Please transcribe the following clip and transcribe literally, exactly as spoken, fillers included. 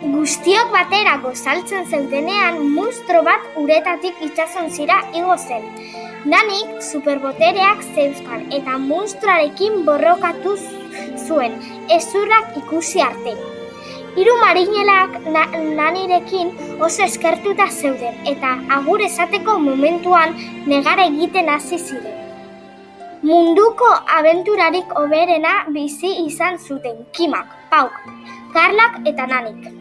Guztiok batera gozaltzen zeudenean, munstro bat uretatik itsasontzira igo zen. Nanik superbotereak zeuzkan eta munstroarekin borrokatu zuen, hezurrak ikusi arte. Hiru marinelak na, Nanirekin oso eskertuta zeuden eta agur esateko momentuan negara egiten hasi ziren. Munduko abenturarik hoberena bizi izan zuten Kimak, Pauk, Karlak eta Nanik.